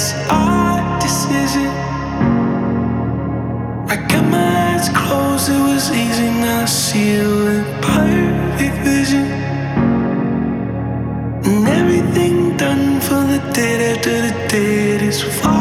it's our decision. I got my eyes closed, it was easy. Now I see it with perfect vision. And everything done for the dead after the dead is fine.